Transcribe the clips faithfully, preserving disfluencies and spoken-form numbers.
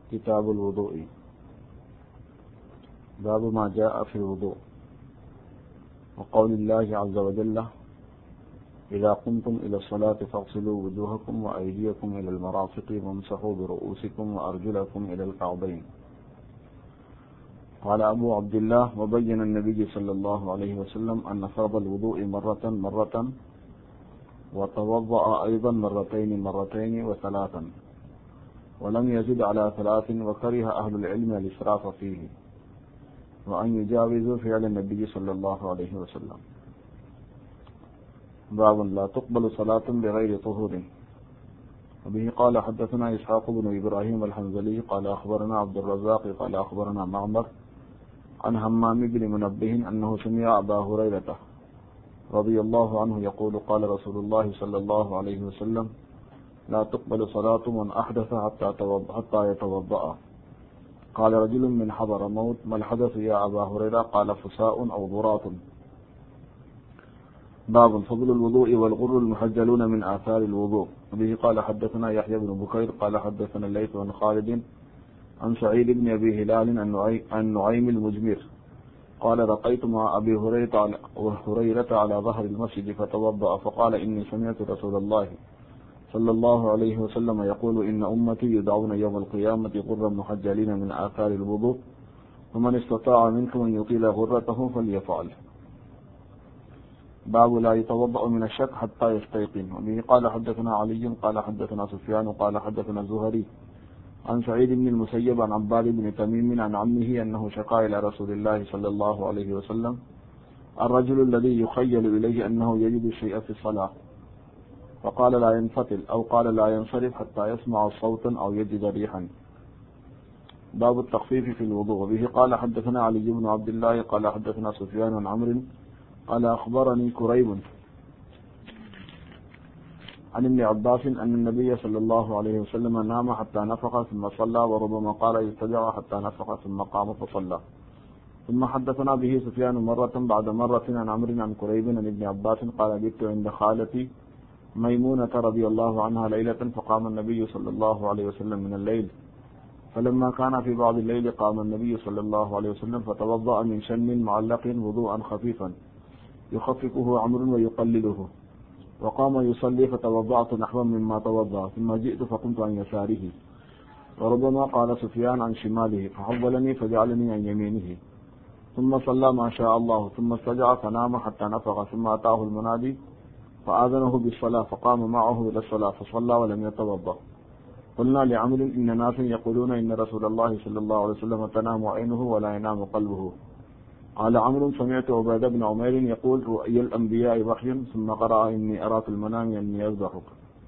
كتاب الوضوء. باب ما جاء في الوضوء وقول الله عز وجل: إذا قمتم إلى الصلاة فاغسلوا وجوهكم وأيديكم إلى المرافق وامسحوا برؤوسكم وأرجلكم إلى الكعبين. قال أبو عبد الله: وبين النبي صلى الله عليه وسلم أن فرض الوضوء مرة مرة وتوضأ أيضا مرتين مرتين وثلاثا، ولم يزد على ثلاث، وكره أهل العلم الإسراف فيه وأن يجاوزوا فعل النبي صلى الله عليه وسلم. باب لا تقبل صلاة بغير طهور. وبه قال حدثنا إسحاق بن إبراهيم الحنظلي قال أخبرنا عبد الرزاق قال أخبرنا معمر عن همام بن منبه أنه سمع أبا هريرة رضي الله عنه يقول: قال رسول الله صلى الله عليه وسلم: لا تقبل صلاة من أحدث حتى يتوضأ. قال رجل من حضر موت: ما الحدث يا أبا هريرة؟ قال: فساء أو ضراط. باب فضل الوضوء والغر المحجلون من آثار الوضوء. وبه قال حدثنا يحيى بن بكير قال حدثنا الليث بن خالد عن سعيد بن أبي هلال عن نعيم المجمر قال: رقيت مع أبي هريرة على ظهر المسجد فتوضأ فقال: إني سمعت رسول الله صلى الله عليه وسلم يقول: إن أمتي يدعون يوم القيامة غرا محجلين من آثار الوضوء، ومن استطاع منكم أن يطيل غرته فليفعل. باب لا يتوضأ من الشك حتى يستيقن. وبه قال حدثنا علي قال حدثنا سفيان قال حدثنا الزهري عن سعيد بن المسيب عن عباد بن تميم عن عمه أنه شكا إلى رسول الله صلى الله عليه وسلم الرجل الذي يخيل إليه أنه يجد الشيء في الصلاة، فقال: لا ينفتل، أو قال: لا ينصرف حتى يسمع صوتا أو يجد ريحا. باب التخفيف في الوضوء. وبه قال حدثنا علي بن عبد الله قال حدثنا سفيان عن عمرو قال أخبرني كريب عن ابن عباس أن النبي صلى الله عليه وسلم نام حتى نفخ ثم صلى، وربما قال: يستجع حتى نفخ ثم قام فصلى. ثم حدثنا به سفيان مرة بعد مرة عن عمرو عن كريب عن ابن عباس قال: جئت عند خالتي ميمونة رضي الله عنها ليلة فقام النبي صلى الله عليه وسلم من الليل، فلما كان في بعض الليل قام النبي صلى الله عليه وسلم فتوضأ من شن معلق وضوءا خفيفا يخففه عمرو ويقلله، وقام يصلي فتوضأت نحوا مما توضأ، ثم جئت فقمت عن يساره، وربما قال سفيان عن شماله، فحولني فجعلني عن يمينه، ثم صلى ما شاء الله، ثم استجع فنام حتى نفخ، ثم أتاه المنادي فآذنه بالصلاة فقام معه إلى الصلاة فصلى ولم يتوضأ. قلنا لعمرو: إن ناس يقولون إن رسول الله صلى الله عليه وسلم تنام عينه ولا ينام قلبه. قال عمرو: سمعت عبادة بن عمير يقول: رؤيا الأنبياء وحي، ثم قرأ: إني أرى في المنام أني أذبحك.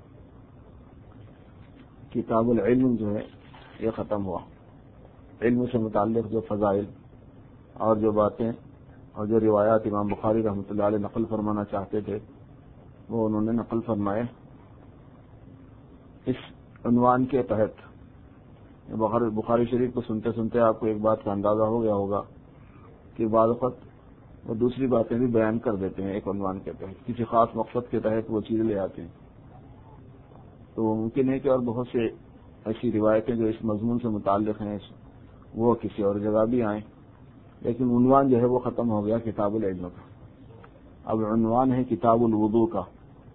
کتاب العلم جو ہے یہ ختم ہوا. علم سے متعلق جو فضائل اور جو باتیں اور جو روایات امام بخاری رحمۃ اللہ علیہ نقل فرمانا چاہتے تھے وہ انہوں نے نقل فرمائے. اس عنوان کے تحت بخاری شریف کو سنتے سنتے آپ کو ایک بات کا اندازہ ہو گیا ہوگا کہ بعض وقت وہ دوسری باتیں بھی بیان کر دیتے ہیں ایک عنوان کے تحت، کسی خاص مقصد کے تحت وہ چیزیں لے آتے ہیں. تو ممکن ہے کہ اور بہت سے ایسی روایتیں جو اس مضمون سے متعلق ہیں وہ کسی اور جگہ بھی آئیں، لیکن عنوان جو ہے وہ ختم ہو گیا کتاب العلم کا. اب عنوان ہے کتاب الوضو کا.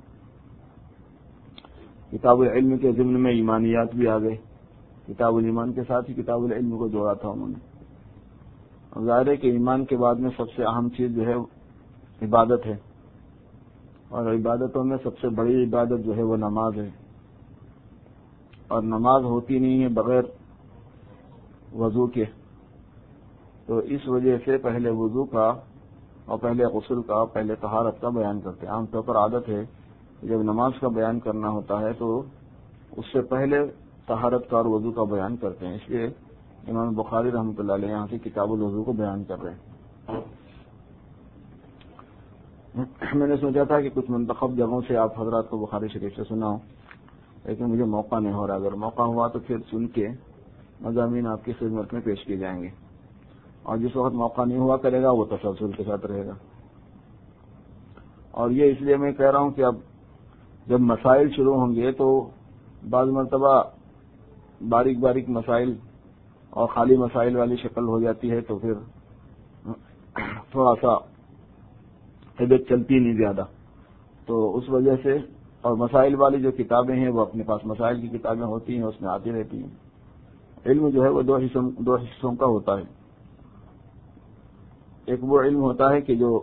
کتاب العلم کے ضمن میں ایمانیات بھی آ گئے. کتاب الایمان کے ساتھ ہی کتاب العلم کو جوڑا تھا انہوں نے. ظاہر ہے کہ ایمان کے بعد میں سب سے اہم چیز جو ہے عبادت ہے، اور عبادتوں میں سب سے بڑی عبادت جو ہے وہ نماز ہے، اور نماز ہوتی نہیں ہے بغیر وضو کے. تو اس وجہ سے پہلے وضو کا اور پہلے غسل کا، پہلے طہارت کا بیان کرتے ہیں. عام طور پر عادت ہے جب نماز کا بیان کرنا ہوتا ہے تو اس سے پہلے طہارت کا اور وضو کا بیان کرتے ہیں. اس لیے امام بخاری رحمۃ اللہ علیہ یہاں سے کتاب الوضو کو بیان کر رہے ہیں. میں نے سوچا تھا کہ کچھ منتخب جگہوں سے آپ حضرات کو بخاری شریف سے سنا ہوں، لیکن مجھے موقع نہیں ہو رہا. اگر موقع ہوا تو پھر سن کے مضامین آپ کی خدمت میں پیش کیے جائیں گے، اور جس وقت موقع نہیں ہوا کرے گا وہ تسلسل کے ساتھ رہے گا. اور یہ اس لیے میں کہہ رہا ہوں کہ اب جب مسائل شروع ہوں گے تو بعض مرتبہ باریک باریک مسائل اور خالی مسائل والی شکل ہو جاتی ہے تو پھر تھوڑا سا طبیعت چلتی نہیں زیادہ. تو اس وجہ سے اور مسائل والی جو کتابیں ہیں وہ اپنے پاس مسائل کی کتابیں ہوتی ہیں, اس میں آتی رہتی ہیں. علم جو ہے وہ دو حصوں دو حصوں کا ہوتا ہے. ایک وہ علم ہوتا ہے کہ جو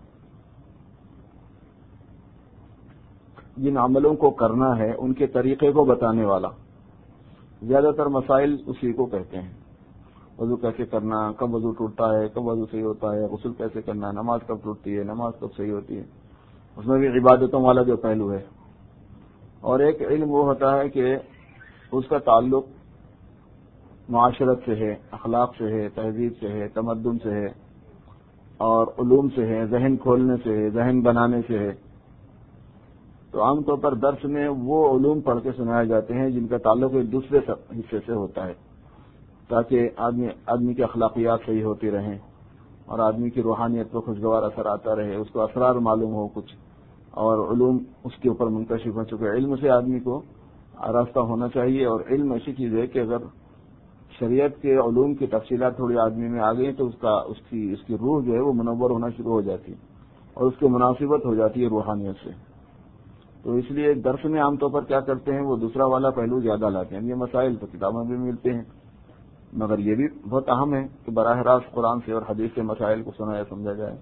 جن عملوں کو کرنا ہے ان کے طریقے کو بتانے والا. زیادہ تر مسائل اسی کو کہتے ہیں. وضو کیسے کرنا, کب وضو ٹوٹتا ہے, کب وضو صحیح ہوتا ہے, غسل کیسے کرنا, نماز کب ٹوٹتی ہے, نماز کب صحیح ہوتی ہے. اس میں بھی عبادتوں والا جو پہلو ہے. اور ایک علم وہ ہوتا ہے کہ اس کا تعلق معاشرت سے ہے, اخلاق سے ہے, تہذیب سے ہے, تمدن سے ہے اور علوم سے ہے, ذہن کھولنے سے ہے, ذہن بنانے سے ہے. تو عام طور پر درس میں وہ علوم پڑھ کے سنائے جاتے ہیں جن کا تعلق ایک دوسرے حصے سے ہوتا ہے, تاکہ آدمی آدمی کی اخلاقیات صحیح ہوتی رہیں اور آدمی کی روحانیت پر خوشگوار اثر آتا رہے, اس کو اسرار معلوم ہو کچھ اور علوم اس کے اوپر منکشف ہو چکے. علم سے آدمی کو آراستہ ہونا چاہیے. اور علم ایسی چیز ہے کہ اگر شریعت کے علوم کی تفصیلات تھوڑی آدمی میں آ گئی تو اس کا اس کی اس کی روح جو ہے وہ منور ہونا شروع ہو جاتی ہے اور اس کی مناسبت ہو جاتی ہے روحانیت سے. تو اس لیے درس میں عام طور پر کیا کرتے ہیں, وہ دوسرا والا پہلو زیادہ لاتے ہیں. یہ مسائل تو کتابوں میں ملتے ہیں, مگر یہ بھی بہت اہم ہے کہ براہ راست قرآن سے اور حدیث سے مسائل کو سنا یا سمجھا جائے.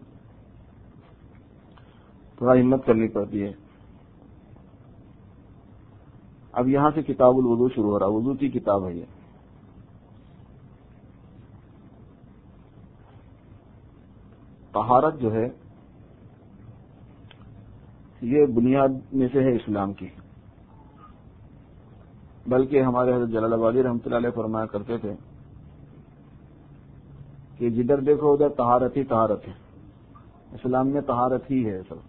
تھوڑا ہمت کرنی پڑتی ہے. اب یہاں سے کتاب الوضو شروع ہو رہا. وضو کی کتاب ہے یہ. طہارت جو ہے یہ بنیاد میں سے ہے اسلام کی. بلکہ ہمارے حضرت جلال آبادی رحمۃ اللہ علیہ فرمایا کرتے تھے کہ جدھر دیکھو ادھر طہارت ہی طہارت ہے. اسلام میں طہارت ہی ہے سب.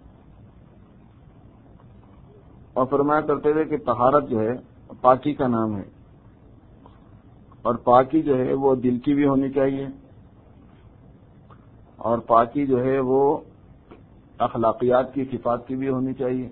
اور فرمایا کرتے تھے کہ طہارت جو ہے پاکی کا نام ہے, اور پاکی جو ہے وہ دل کی بھی ہونی چاہیے, اور پاکی جو ہے وہ اخلاقیات کی صفات کی بھی ہونی چاہیے,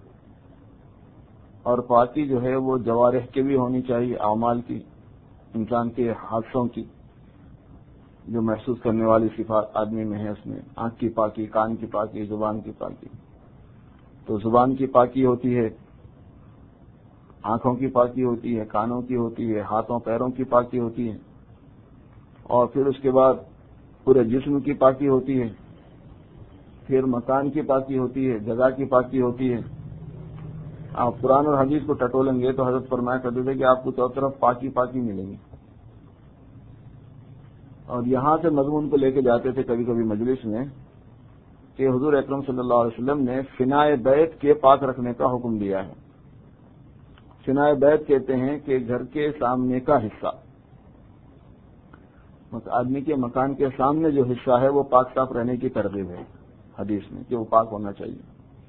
اور پاکی جو ہے وہ جوارح کی بھی ہونی چاہیے, اعمال کی, انسان کے حادثوں کی جو محسوس کرنے والی صفات آدمی میں ہے. اس میں آنکھ کی پاکی, کان کی پاکی, زبان کی پاکی. تو زبان کی پاکی ہوتی ہے, آنکھوں کی پاکی ہوتی ہے, کانوں کی ہوتی ہے, ہاتھوں پیروں کی پاکی ہوتی ہے, اور پھر اس کے بعد پورے جسم کی پاکی ہوتی ہے, پھر مکان کی پاکی ہوتی ہے, جگہ کی پاکی ہوتی ہے. آپ قرآن اور حدیث کو ٹٹولیں گے تو حضرت فرمایا کرتے تھے کہ آپ کو چاروں طرف پاکی پاکی ملیں گی. اور یہاں سے مضمون کو لے کے جاتے تھے کبھی کبھی مجلس میں کہ حضور اکرم صلی اللہ علیہ وسلم نے فنائے بیت کے پاک رکھنے کا حکم دیا ہے. فنائے بیت کہتے ہیں کہ گھر کے سامنے کا حصہ, آدمی کے مکان کے سامنے جو حصہ ہے وہ پاک صاف رہنے کی ترغیب ہے حدیث میں کہ وہ پاک ہونا چاہیے.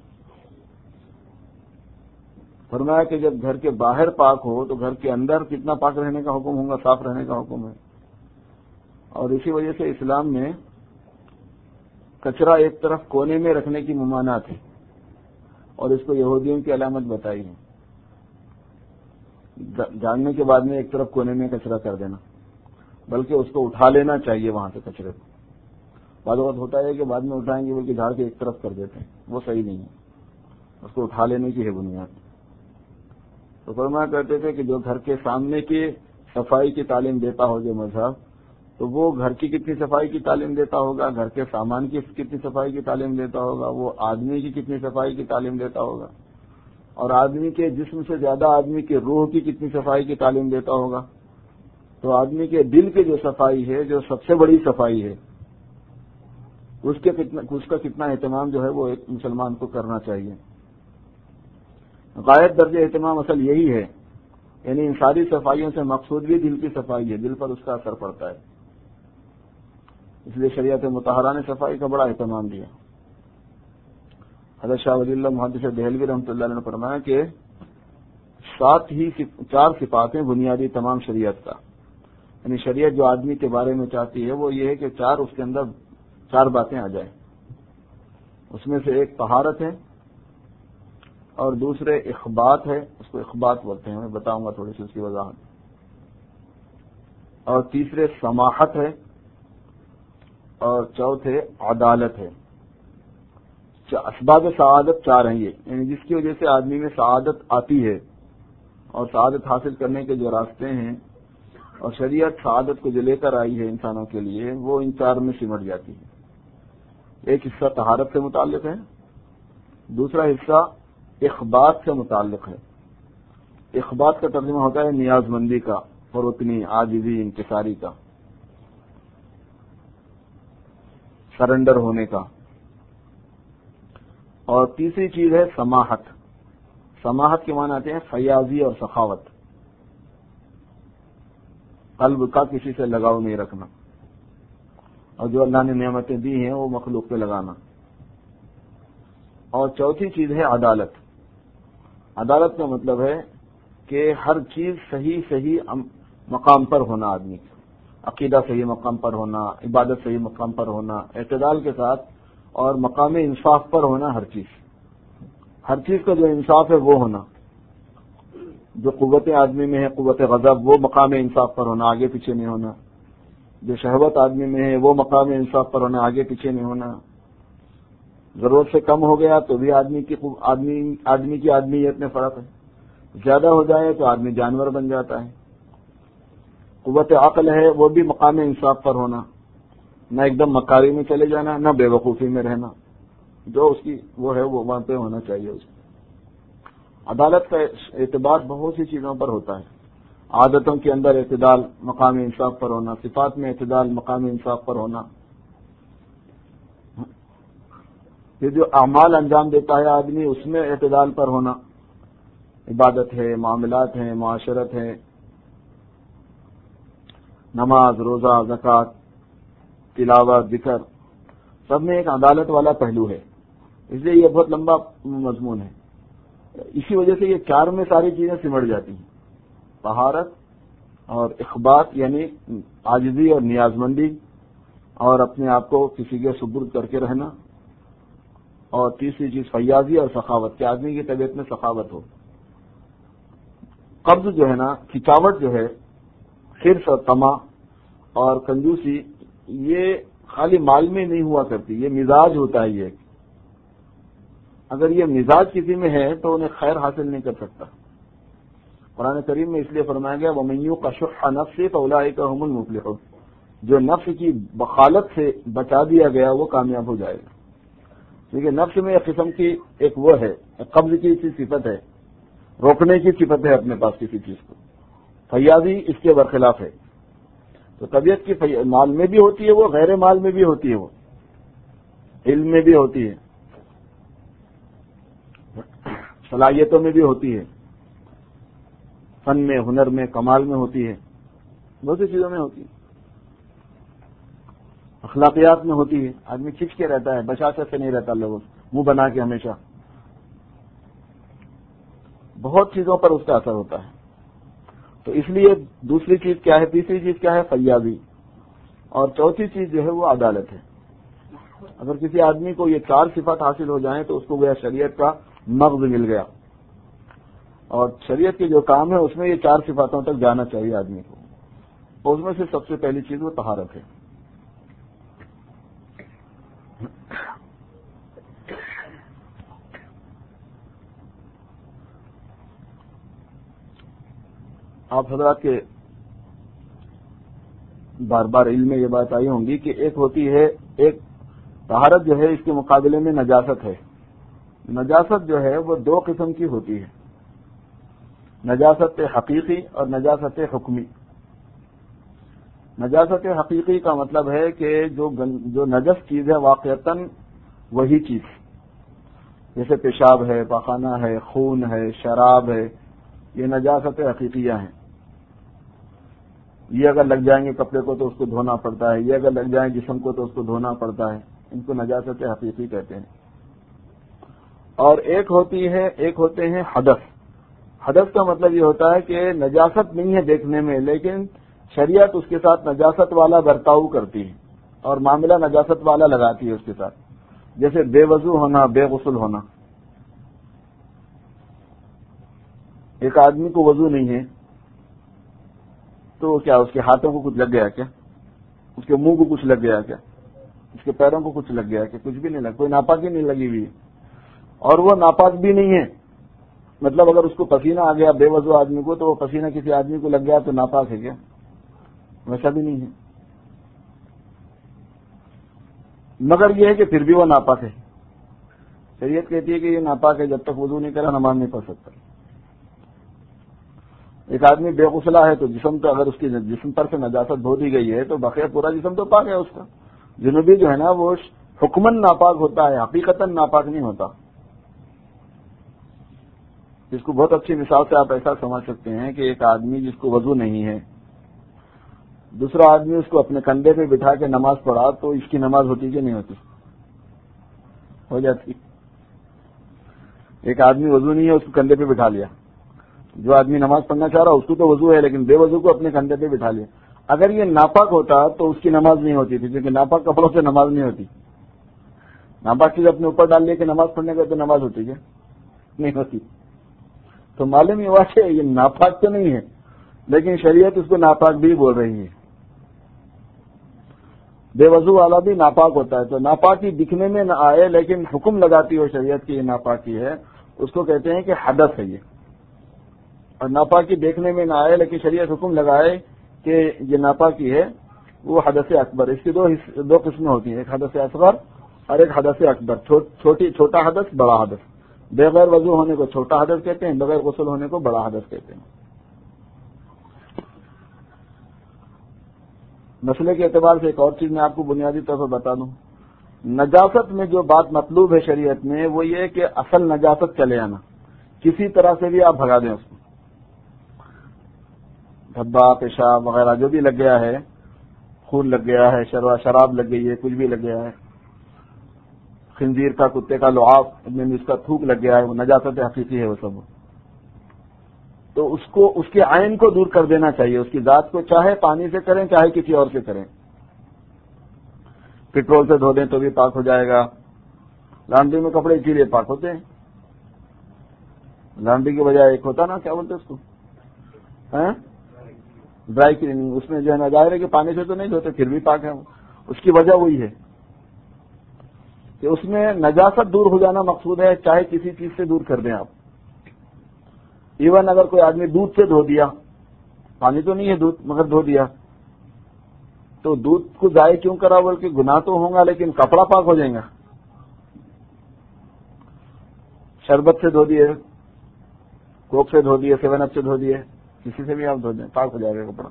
فرمایا کہ جب گھر کے باہر پاک ہو تو گھر کے اندر کتنا پاک رہنے کا حکم ہوگا, صاف رہنے کا حکم ہے. اور اسی وجہ سے اسلام میں کچرا ایک طرف کونے میں رکھنے کی ممانعت ہے, اور اس کو یہودیوں کی علامت بتائی ہے. جاننے کے بعد میں ایک طرف کونے میں کچرا کر دینا, بلکہ اس کو اٹھا لینا چاہیے وہاں سے کچرے کو. بعض اوقات ہوتا ہے کہ بعد میں اٹھائیں گے بلکہ جھاڑ کے ایک طرف کر دیتے ہیں, وہ صحیح نہیں ہے. اس کو اٹھا لینے کی ہے بنیاد. تو فرمایا کرتے تھے کہ جو گھر کے سامنے کی صفائی کی تعلیم دیتا ہو جو مذہب, تو وہ گھر کی کتنی صفائی کی تعلیم دیتا ہوگا, گھر کے سامان کی کتنی صفائی کی تعلیم دیتا ہوگا, وہ آدمی کی کتنی صفائی کی تعلیم دیتا ہوگا, اور آدمی کے جسم سے زیادہ آدمی کے روح کی کتنی صفائی کی تعلیم دیتا ہوگا. تو آدمی کے دل کی جو صفائی ہے, جو سب سے بڑی صفائی ہے, اس کے کتنا اس کا کتنا اہتمام جو ہے وہ ایک مسلمان کو کرنا چاہیے. غائب درجہ اہتمام اصل یہی ہے, یعنی ان ساری صفائیوں سے مقصود بھی دل کی صفائی ہے, دل پر اس کا اثر پڑتا ہے. اس لیے شریعت مطہرہ نے صفائی کا بڑا اہتمام دیا. حضرت شاہ ولی اللہ محدث دہلوی رحمۃ اللہ علیہ نے فرمایا کہ سات ہی چار صفات ہیں بنیادی تمام شریعت کا, یعنی شریعت جو آدمی کے بارے میں چاہتی ہے وہ یہ ہے کہ چار اس کے اندر چار باتیں آ جائیں. اس میں سے ایک طہارت ہے, اور دوسرے اخبات ہے, اس کو اخبات بولتے ہیں, میں بتاؤں گا تھوڑی سی اس کی وضاحت. اور تیسرے سماحت ہے، اور چوتھے عدالت ہے۔ اسباب سعادت چار ہیں یہ، یعنی جس کی وجہ سے آدمی میں سعادت آتی ہے، اور سعادت حاصل کرنے کے جو راستے ہیں اور شریعت سعادت کو جو لے کر آئی ہے انسانوں کے لیے، وہ ان چار میں سمٹ جاتی ہے۔ ایک حصہ طہارت سے متعلق ہے، دوسرا حصہ اخبات سے متعلق ہے۔ اخبات کا ترجمہ ہوتا ہے نیاز مندی کا، فروتنی، عاجزی، انکساری کا، سرنڈر ہونے کا۔ اور تیسری چیز ہے سماحت۔ سماحت کے معنی آتے ہیں فیاضی اور سخاوت، قلب کا کسی سے لگاؤ نہیں رکھنا، اور جو اللہ نے نعمتیں دی ہیں وہ مخلوق پہ لگانا۔ اور چوتھی چیز ہے عدالت۔ عدالت کا مطلب ہے کہ ہر چیز صحیح صحیح مقام پر ہونا، آدمی کا عقیدہ صحیح مقام پر ہونا، عبادت صحیح مقام پر ہونا، اعتدال کے ساتھ اور مقام انصاف پر ہونا۔ ہر چیز ہر چیز کا جو انصاف ہے وہ ہونا۔ جو قوت آدمی میں ہے، قوت غضب، وہ مقام انصاف پر ہونا، آگے پیچھے نہیں ہونا۔ جو شہوت آدمی میں ہے وہ مقام انصاف پر ہونا، آگے پیچھے نہیں ہونا۔ ضرورت سے کم ہو گیا تو بھی آدمی کی آدمی آدمی کی آدمیت میں فرق ہے، زیادہ ہو جائے تو آدمی جانور بن جاتا ہے۔ قوت عقل ہے وہ بھی مقام انصاف پر ہونا، نہ ایک دم مکاری میں چلے جانا، نہ بے وقوفی میں رہنا، جو اس کی وہ ہے وہ وہاں پہ ہونا چاہیے اس کو۔ عدالت کا اعتبار بہت سی چیزوں پر ہوتا ہے۔ عادتوں کے اندر اعتدال، مقام انصاف پر ہونا، صفات میں اعتدال، مقام انصاف پر ہونا۔ یہ جو اعمال انجام دیتا ہے آدمی، اس میں اعتدال پر ہونا، عبادت ہے، معاملات ہیں، معاشرت ہے، نماز، روزہ، زکوٰۃ، تلاوت، ذکر، سب میں ایک عدالت والا پہلو ہے۔ اس لیے یہ بہت لمبا مضمون ہے۔ اسی وجہ سے یہ چار میں ساری چیزیں سمٹ جاتی ہیں، طہارت اور اخبات یعنی عاجزی اور نیاز مندی، اور اپنے آپ کو کسی کے سپرد کر کے رہنا، اور تیسری چیز فیاضی اور سخاوت، کہ آدمی کی طبیعت میں سخاوت ہو۔ قبض جو ہے نا، کھچاوٹ جو ہے، حرص اور طمع اور کنجوسی، یہ خالی مال میں نہیں ہوا کرتی، یہ مزاج ہوتا ہے۔ یہ اگر یہ مزاج کسی میں ہے تو انہیں خیر حاصل نہیں کر سکتا۔ قرآن کریم میں اس لیے فرمایا گیا وَمَن یُوقَ شُحَّ نَفْسِهِ فَأُولَٰئِکَ هُمُ الْمُفْلِحُونَ، جو نفس کی بخالت سے بچا دیا گیا وہ کامیاب ہو جائے گا۔ کیونکہ نفس میں ایک قسم کی ایک وہ ہے، ایک قبض کی سی صفت ہے، روکنے کی صفت ہے اپنے پاس کسی چیز کو۔ فیاضی اس کے برخلاف ہے۔ تو طبیعت کی فی... مال میں بھی ہوتی ہے وہ، غیر مال میں بھی ہوتی ہے وہ، علم میں بھی ہوتی ہے، صلاحیتوں میں بھی ہوتی ہے، فن میں، ہنر میں، کمال میں ہوتی ہے، بہت سی چیزوں میں ہوتی ہے، اخلاقیات میں ہوتی ہے۔ آدمی کھچ کے رہتا ہے، بشاشت سے نہیں رہتا، لوگوں منہ بنا کے ہمیشہ، بہت چیزوں پر اس کا اثر ہوتا ہے۔ تو اس لیے دوسری چیز کیا ہے، تیسری چیز کیا ہے، فیاضی، اور چوتھی چیز جو ہے وہ عدالت ہے۔ اگر کسی آدمی کو یہ چار صفات حاصل ہو جائیں تو اس کو گویا شریعت کا مغز مل گیا، اور شریعت کے جو کام ہے اس میں یہ چار صفاتوں تک جانا چاہیے آدمی کو۔ اور اس میں سے سب سے پہلی چیز وہ طہارت ہے۔ آپ حضرات کے بار بار علم میں یہ بات آئی ہوں گی کہ ایک ہوتی ہے، ایک طہارت جو ہے اس کے مقابلے میں نجاست ہے۔ نجاست جو ہے وہ دو قسم کی ہوتی ہے، نجاست حقیقی اور نجاست حکمی۔ نجاست حقیقی کا مطلب ہے کہ جو جو نجس چیز ہے واقعتاً وہی چیز، جیسے پیشاب ہے، پاخانہ ہے، خون ہے، شراب ہے، یہ نجاست حقیقیہ ہیں۔ یہ اگر لگ جائیں گے کپڑے کو تو اس کو دھونا پڑتا ہے، یہ اگر لگ جائیں جسم کو تو اس کو دھونا پڑتا ہے، ان کو نجاست حقیقی کہتے ہیں۔ اور ایک ہوتی ہے ایک ہوتے ہیں حدث۔ حدث کا مطلب یہ ہوتا ہے کہ نجاست نہیں ہے دیکھنے میں، لیکن شریعت اس کے ساتھ نجاست والا برتاؤ کرتی ہے اور معاملہ نجاست والا لگاتی ہے اس کے ساتھ، جیسے بے وضو ہونا، بے غسل ہونا۔ ایک آدمی کو وضو نہیں ہے تو کیا اس کے ہاتھوں کو کچھ لگ گیا کیا؟ اس کے منہ کو کچھ لگ گیا کیا؟ اس کے پیروں کو کچھ لگ گیا کیا؟ کچھ بھی نہیں لگا، کوئی ناپاکی نہیں لگی ہوئی، اور وہ ناپاک بھی نہیں ہے. مطلب اگر اس کو پسینہ آ گیا بے وضو آدمی کو، تو وہ پسینہ کسی آدمی کو لگ گیا تو ناپاک ہے کیا؟ ویسا بھی نہیں ہے. مگر یہ ہے کہ پھر بھی وہ ناپاک ہے. شریعت کہتی ہے کہ یہ ناپاک ہے، جب تک وضو نہیں کرا نماز نہیں پڑھ سکتا. ایک آدمی بے غسلہ ہے تو جسم تو اگر اس کی جسم پر سے نجاست دھو دی گئی ہے تو بقیہ پورا جسم تو پاک ہے اس کا. جنوبی جو ہے نا وہ حکمن ناپاک ہوتا ہے، حقیقتاً ناپاک نہیں ہوتا. اس کو بہت اچھی مثال سے آپ ایسا سمجھ سکتے ہیں کہ ایک آدمی جس کو وضو نہیں ہے، دوسرا آدمی اس کو اپنے کندھے پہ بٹھا کے نماز پڑھا تو اس کی نماز ہوتی کہ نہیں ہوتی؟ ہو جاتی. ایک آدمی وضو نہیں ہے، اس کو کندھے پہ بٹھا لیا. جو آدمی نماز پڑھنا چاہ رہا اس کو تو وضو ہے، لیکن بے وضو کو اپنے کندھے پہ بٹھا لیا. اگر یہ ناپاک ہوتا تو اس کی نماز نہیں ہوتی تھی، کیونکہ ناپاک کپڑوں سے نماز نہیں ہوتی. ناپاک چیز اپنے اوپر ڈال لے کے نماز پڑھنے کا تو نماز ہوتی کیا؟ نہیں ہوتی. تو معلوم یہ بات ہے یہ ناپاک تو نہیں ہے، لیکن شریعت اس کو ناپاک بھی بول رہی ہے. بے وضو والا بھی ناپاک ہوتا ہے، تو ناپاکی دکھنے میں نہ آئے لیکن حکم لگاتی ہو شریعت کی یہ ناپاکی ہے، اس کو کہتے ہیں کہ حدث ہے یہ. اور ناپاکی دیکھنے میں نہ آئے لیکن شریعت حکم لگائے کہ یہ ناپاکی ہے، وہ حدث اکبر. اس کی دو دو قسمیں ہوتی ہیں، ایک حدث اصغر اور ایک حدث اکبر. چھوٹی چھوٹا حدث، بڑا حدث. بغیر وضو ہونے کو چھوٹا حدث کہتے ہیں، بغیر غسل ہونے کو بڑا حدث کہتے ہیں. مسئلے کے اعتبار سے ایک اور چیز میں آپ کو بنیادی طور پر بتا دوں. نجاست میں جو بات مطلوب ہے شریعت میں وہ یہ کہ اصل نجاست چلے آنا، کسی طرح سے بھی آپ بھگا دیں اس کو. دھبا، پیشاب وغیرہ جو بھی لگ گیا ہے، خون لگ گیا ہے، شراب لگ گئی ہے، کچھ بھی لگ گیا ہے، خنزیر کا، کتے کا لعاب میں اس کا تھوک لگ گیا ہے، وہ نجاست حقیقی ہے وہ سب. تو اس کو اس کے عین کو دور کر دینا چاہیے، اس کی ذات کو، چاہے پانی سے کریں چاہے کسی اور سے کریں. پٹرول سے دھو دیں تو بھی پاک ہو جائے گا. لانڈری میں کپڑے اسی لیے پاک ہوتے ہیں. لانڈری کے بجائے ایک ہوتا نا، کیا بولتے اس کو، ڈرائی کلیننگ. اس میں جو ہے نا ظاہر ہے کہ پانی سے تو نہیں دھوتے پھر بھی پاک ہے. اس کی وجہ وہی ہے کہ اس میں نجاست دور ہو جانا مقصود ہے، چاہے کسی چیز سے دور کر دیں آپ. ایون اگر کوئی آدمی دودھ سے دھو دیا، پانی تو نہیں ہے دودھ مگر دھو دیا، تو دودھ کو ضائع کیوں کرا؟ بلکہ گناہ تو ہوں گا لیکن کپڑا پاک ہو جائے گا. شربت سے دھو دیے، کوک سے دھو دیے، سیون اپ سے دھو دیے، کسی سے بھی آپ دھو دیں پاک ہو جائے گا کپڑا.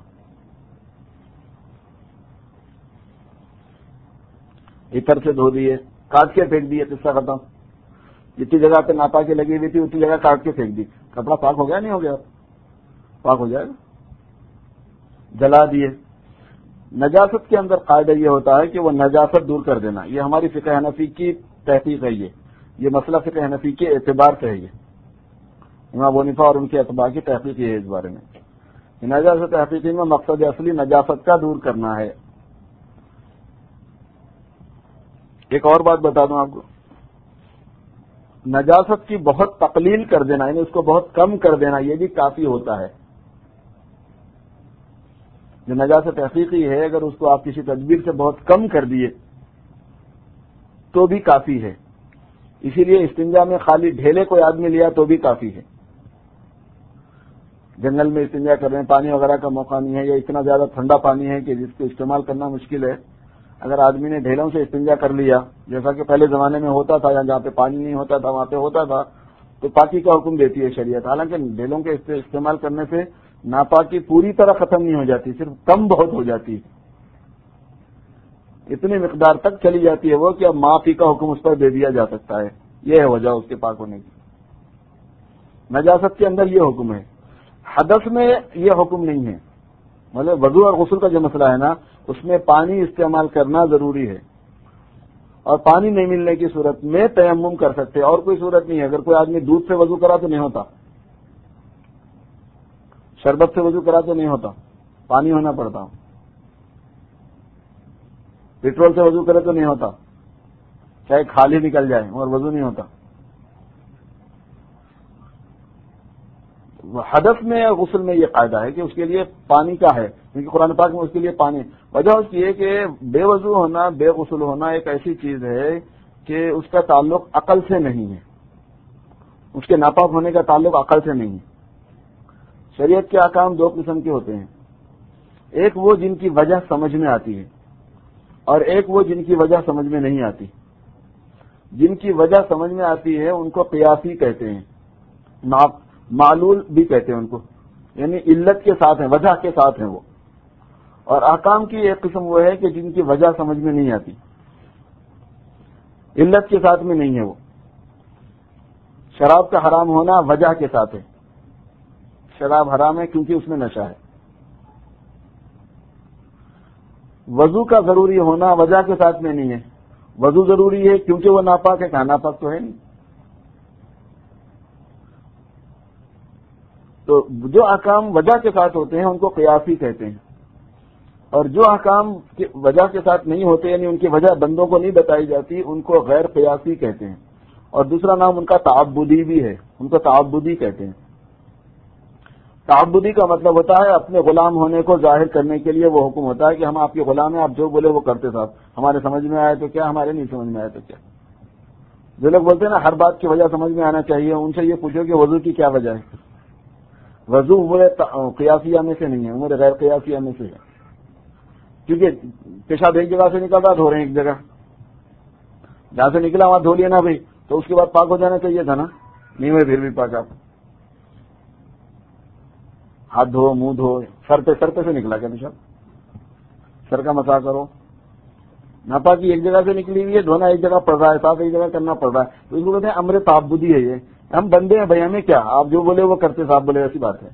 عطر سے دھو دیے، کاٹ کے پھینک دیے، قصہ ختم. جتنی جگہ پہ ناپاکی لگی ہوئی تھی اتنی جگہ کاٹ کے پھینک دی، کپڑا پاک ہو گیا نہیں ہو گیا؟ پاک ہو جائے گا. جلا دیے. نجاست کے اندر قاعدہ یہ ہوتا ہے کہ وہ نجاست دور کر دینا. یہ ہماری فقہ حنفی کی تحقیق ہے، یہ یہ مسئلہ فقہ حنفی کے اعتبار سے ہے. یہ امام ابو حنیفہ اور ان کے اتباع کی تحقیق ہے اس بارے میں. نجاست تحقیقی میں مقصد اصلی نجاست کا دور کرنا ہے. ایک اور بات بتا دوں آپ کو، نجاست کی بہت تقلیل کر دینا، یعنی اس کو بہت کم کر دینا، یہ بھی کافی ہوتا ہے. جو نجاست حقیقی ہے اگر اس کو آپ کسی تدبیر سے بہت کم کر دیے تو بھی کافی ہے. اسی لیے استنجا میں خالی ڈھیلے کوئی آدمی لیا تو بھی کافی ہے. جنگل میں استنجا کر رہے ہیں، پانی وغیرہ کا موقع نہیں ہے، یا اتنا زیادہ ٹھنڈا پانی ہے کہ جس کو استعمال کرنا مشکل ہے، اگر آدمی نے ڈھیلوں سے استنجا کر لیا، جیسا کہ پہلے زمانے میں ہوتا تھا، یا جہاں پہ پانی نہیں ہوتا تھا وہاں پہ ہوتا تھا، تو پاکی کا حکم دیتی ہے شریعت. حالانکہ ڈھیلوں کے استعمال کرنے سے ناپاکی پوری طرح ختم نہیں ہو جاتی، صرف کم بہت ہو جاتی ہے. اتنی مقدار تک چلی جاتی ہے وہ کہ اب معافی کا حکم اس پر دے دیا جا سکتا ہے. یہ ہے وجہ اس کے پاک ہونے کی. نجاست کے اندر یہ حکم ہے. حدث میں یہ حکم نہیں ہے. مطلب وضو اور غسل کا جو مسئلہ ہے نا، اس میں پانی استعمال کرنا ضروری ہے، اور پانی نہیں ملنے کی صورت میں تیمم کر سکتے، اور کوئی صورت نہیں ہے. اگر کوئی آدمی دودھ سے وضو کرا تو نہیں ہوتا، شربت سے وضو کرا تو نہیں ہوتا، پانی ہونا پڑتا. پیٹرول سے وضو کرے تو نہیں ہوتا، چاہے خالی نکل جائے اور وضو نہیں ہوتا. حدث میں غسل میں یہ قاعدہ ہے کہ اس کے لیے پانی کا ہے، کیونکہ قرآن پاک میں اس کے لیے پانی، وجہ اس کی ہے کہ بے وضو ہونا، بے غسل ہونا ایک ایسی چیز ہے کہ اس کا تعلق عقل سے نہیں ہے، اس کے ناپاک ہونے کا تعلق عقل سے نہیں ہے۔ شریعت کے احکام دو قسم کے ہوتے ہیں، ایک وہ جن کی وجہ سمجھ میں آتی ہے اور ایک وہ جن کی وجہ سمجھ میں نہیں آتی۔ جن کی وجہ سمجھ میں آتی ہے ان کو قیاسی کہتے ہیں، معلول بھی کہتے ہیں ان کو، یعنی علت کے ساتھ ہیں، وجہ کے ساتھ ہیں وہ۔ اور احکام کی ایک قسم وہ ہے کہ جن کی وجہ سمجھ میں نہیں آتی، علت کے ساتھ میں نہیں ہے وہ۔ شراب کا حرام ہونا وجہ کے ساتھ ہے، شراب حرام ہے کیونکہ اس میں نشہ ہے۔ وضو کا ضروری ہونا وجہ کے ساتھ میں نہیں ہے، وضو ضروری ہے کیونکہ وہ ناپاک ہے، کہاں ناپاک تو ہے نہیں۔ تو جو احکام وجہ کے ساتھ ہوتے ہیں ان کو قیاسی کہتے ہیں، اور جو احکام وجہ کے ساتھ نہیں ہوتے یعنی ان کی وجہ بندوں کو نہیں بتائی جاتی ان کو غیر قیاسی کہتے ہیں، اور دوسرا نام ان کا تعبدی بھی ہے، ان کو تعبدی کہتے ہیں۔ تعبدی کا مطلب ہوتا ہے اپنے غلام ہونے کو ظاہر کرنے کے لیے وہ حکم ہوتا ہے کہ ہم آپ کے غلام ہیں، آپ جو بولے وہ کرتے صاحب، ہمارے سمجھ میں آئے تو کیا، ہمارے نہیں سمجھ میں آئے تو کیا۔ جو لوگ بولتے ہیں نا ہر بات کی وجہ سمجھ میں آنا چاہیے، ان سے یہ پوچھو کہ وضو کی کیا وجہ ہے۔ وضو امور قیاسیہ میں سے نہیں ہے، امور غیر قیاسیہ میں سے ہے، کیونکہ پیشاب ایک جگہ سے نکل رہا دھو رہے ہیں ایک جگہ، جہاں سے نکلا وہاں دھو لیا نا بھائی، تو اس کے بعد پاک ہو جانا چاہیے تھا نا، نہیں ہوئے پھر بھی پاک۔ آپ ہاتھ دھو، منہ دھو، سر پہ سر پہ سے نکلا کیا پیشاب، سر کا مسح کرو۔ ناپاکی ایک جگہ سے نکلی ہوئی ہے، دھونا ایک جگہ پڑ رہا ہے، صاف ایک جگہ کرنا پڑ رہا ہے، تو اس کو کہتے ہیں امر تعبدی ہے۔ یہ ہم بندے ہیں بھائی، ہمیں کیا، آپ جو بولے وہ کرتے، صاحب بولے، ایسی بات ہے۔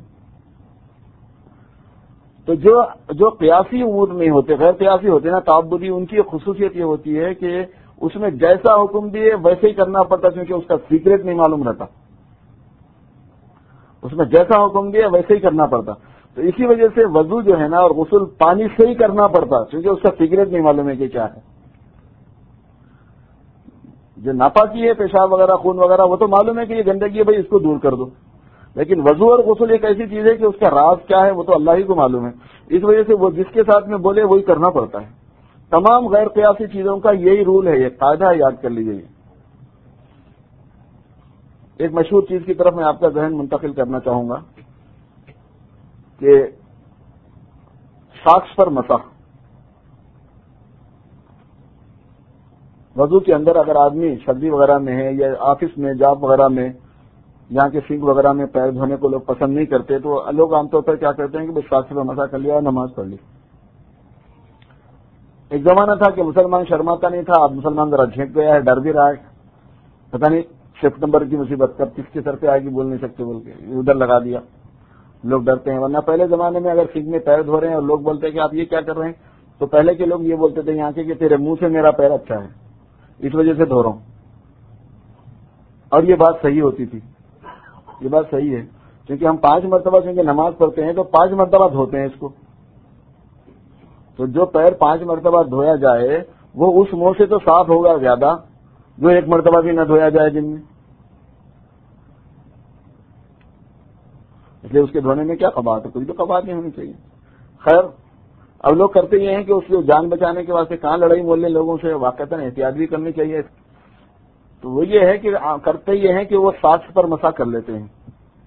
تو جو جو قیاسی امور نہیں ہوتے، غیر قیاسی ہوتے نا تعبدی، ان کی خصوصیت یہ ہوتی ہے کہ اس میں جیسا حکم دیے ویسے ہی کرنا پڑتا، کیونکہ اس کا سیکریٹ نہیں معلوم رہتا، اس میں جیسا حکم دیا ویسے ہی کرنا پڑتا۔ تو اسی وجہ سے وضو جو ہے نا اور غسل پانی سے ہی کرنا پڑتا، کیونکہ اس کا سیکریٹ نہیں معلوم ہے کہ کیا ہے۔ جو ناپاکی ہے پیشاب وغیرہ، خون وغیرہ، وہ تو معلوم ہے کہ یہ گندگی ہے بھائی، اس کو دور کر دو، لیکن وضو اور غسل ایک ایسی چیز ہے کہ اس کا راز کیا ہے وہ تو اللہ ہی کو معلوم ہے۔ اس وجہ سے وہ جس کے ساتھ میں بولے وہی کرنا پڑتا ہے۔ تمام غیر قیاسی چیزوں کا یہی رول ہے، یہ قاعدہ ہے، یاد کر لیجیے۔ ایک مشہور چیز کی طرف میں آپ کا ذہن منتقل کرنا چاہوں گا کہ ساکس پر مسح۔ وضو کے اندر اگر آدمی سردی وغیرہ میں ہے یا آفس میں، جاب وغیرہ میں، یہاں کے سنک وغیرہ میں پیر دھونے کو لوگ پسند نہیں کرتے، تو لوگ عام طور پر کیا کرتے ہیں کہ بس ساکس پر مسح کر لیا اور نماز پڑھ لی۔ ایک زمانہ تھا کہ مسلمان شرماتا نہیں تھا، اب مسلمان ذرا جھینک گیا ہے، ڈر بھی رہا ہے، پتہ نہیں سپتمبر کی مصیبت کب کس کے سر پہ آئے گی، بول نہیں سکتے، بول کے ادھر لگا دیا، لوگ ڈرتے ہیں۔ ورنہ پہلے زمانے میں اگر سنک میں پیر دھو رہے ہیں اور لوگ بولتے ہیں کہ آپ یہ کیا کر رہے ہیں، تو پہلے کے لوگ یہ بولتے تھے یہاں کے کہ تیرے منہ سے میرا پیر اچھا ہے، اس وجہ سے دھو رہا ہوں۔ اور یہ بات صحیح ہوتی تھی، یہ بات صحیح ہے، کیونکہ ہم پانچ مرتبہ چونکہ نماز پڑھتے ہیں تو پانچ مرتبہ دھوتے ہیں اس کو، تو جو پیر پانچ مرتبہ دھویا جائے وہ اس منہ سے تو صاف ہوگا زیادہ جو ایک مرتبہ بھی نہ دھویا جائے دن میں، اس لیے اس کے دھونے میں کیا قباحت ہے، کوئی تو قباحت نہیں ہونی چاہیے۔ خیر، اب لوگ کرتے یہ ہیں کہ اس کو جان بچانے کے واسطے کہاں لڑائی مول لیں لوگوں سے، واقعتاً احتیاط بھی کرنی چاہیے۔ تو وہ یہ ہے کہ کرتے یہ ہیں کہ وہ ساکس پر مسح کر لیتے ہیں۔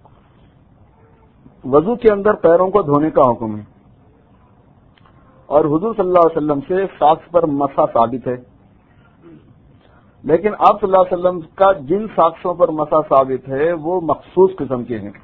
وضو کے اندر پیروں کو دھونے کا حکم ہے، اور حضور صلی اللہ علیہ وسلم سے ساکس پر مسح ثابت ہے، لیکن آپ صلی اللہ علیہ وسلم کا جن ساکسوں پر مسح ثابت ہے وہ مخصوص قسم کے ہیں۔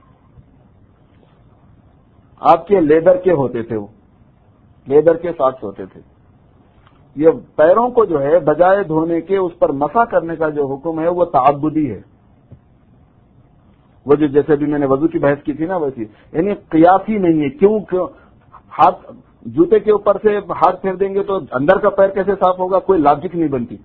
آپ کے لیدر کے ہوتے تھے، وہ لیدر کے ساکس ہوتے تھے۔ یہ پیروں کو جو ہے بجائے دھونے کے اس پر مسح کرنے کا جو حکم ہے وہ تعبدی ہے، وہ جو جیسے بھی میں نے وضو کی بحث کی تھی نا ویسی، یعنی قیاسی نہیں ہے۔ کیوں کہ ہاتھ جوتے کے اوپر سے ہاتھ پھیر دیں گے تو اندر کا پیر کیسے صاف ہوگا، کوئی لاجک نہیں بنتی۔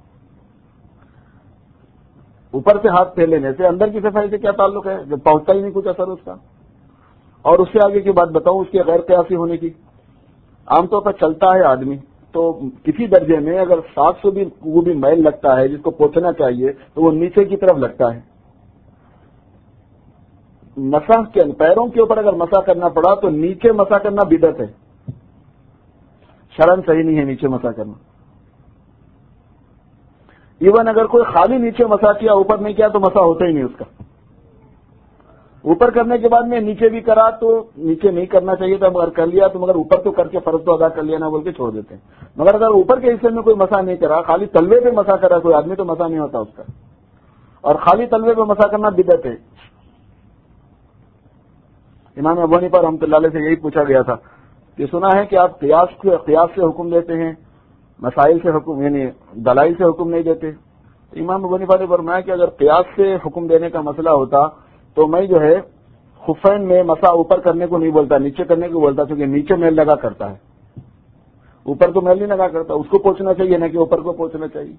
اوپر سے ہاتھ پھیر لینے سے اندر کی صفائی سے کیا تعلق ہے، جب پہنچتا ہی نہیں کچھ اثر اس کا۔ اور اس سے آگے کی بات بتاؤں اس کے غیر قیاسی ہونے کی، عام طور پر چلتا ہے آدمی تو کسی درجے میں اگر ساکس سے بھی وہ بھی میل لگتا ہے جس کو پوچھنا چاہیے تو وہ نیچے کی طرف لگتا ہے، مسح کے پیروں کے اوپر اگر مسح کرنا پڑا تو نیچے مسح کرنا بدعت ہے، شرعاً صحیح نہیں ہے نیچے مسح کرنا. ایون اگر کوئی خالی نیچے مسح کیا اوپر نہیں کیا تو مسح ہوتا ہی نہیں اس کا. اوپر کرنے کے بعد میں نیچے بھی کرا تو نیچے نہیں کرنا چاہیے تھا، مگر کر لیا تو مگر اوپر تو کر کے فرض تو ادا کر لیا نا بول کے چھوڑ دیتے ہیں. مگر اگر اوپر کے حصے میں کوئی مسح نہیں کرا، خالی تلوے پہ مسح کرا کوئی آدمی تو مسح نہیں ہوتا اس کا، اور خالی تلوے پہ مسح کرنا بدعت ہے. امام ابو حنیفہ رحمۃ اللہ علیہ سے یہی پوچھا گیا تھا کہ سنا ہے کہ آپ قیاس قیاس سے حکم دیتے ہیں، مسائل سے حکم یعنی دلائل سے حکم نہیں دیتے. امام ابو حنیفہ نے فرمایا کہ اگر قیاس سے حکم دینے کا مسئلہ ہوتا تو میں جو ہے خفین میں مسح اوپر کرنے کو نہیں بولتا، نیچے کرنے کو بولتا، کیونکہ نیچے میل لگا کرتا ہے، اوپر تو میل نہیں لگا کرتا، اس کو پوچھنا چاہیے نہ کہ اوپر کو پوچھنا چاہیے.